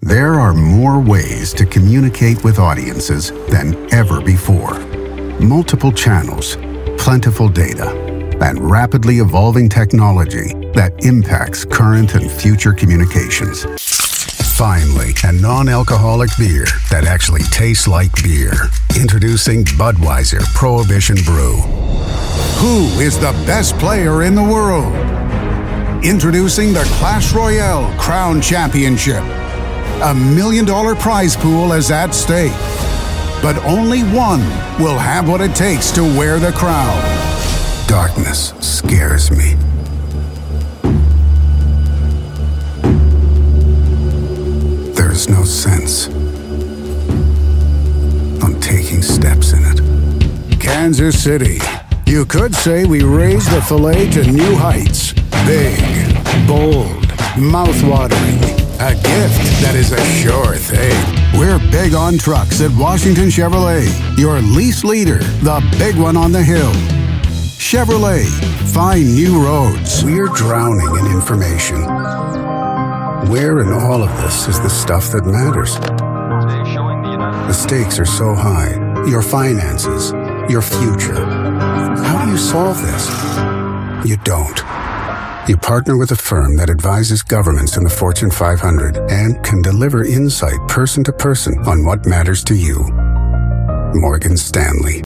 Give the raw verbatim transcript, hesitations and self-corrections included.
There are more ways to communicate with audiences than ever before. Multiple channels, plentiful data, and rapidly evolving technology that impacts current and future communications. Finally, a non-alcoholic beer that actually tastes like beer. Introducing Budweiser Prohibition Brew. Who is the best player in the world? Introducing the Clash Royale Crown Championship. A million dollar prize pool is at stake. But only one will have what it takes to wear the crown. Darkness scares me. There's no sense on taking steps in it. Kansas City. You could say we raised the filet to new heights. Big, bold, mouth-watering. A gift that is a sure thing. We're big on trucks at Washington Chevrolet. Your lease leader, the big one on the hill. Chevrolet, find new roads. We're drowning in information. Where in all of this is the stuff that matters? The stakes are so high. Your finances, your future. How do you solve this? You don't. You partner with a firm that advises governments in the Fortune five hundred and can deliver insight person to person on what matters to you. Morgan Stanley.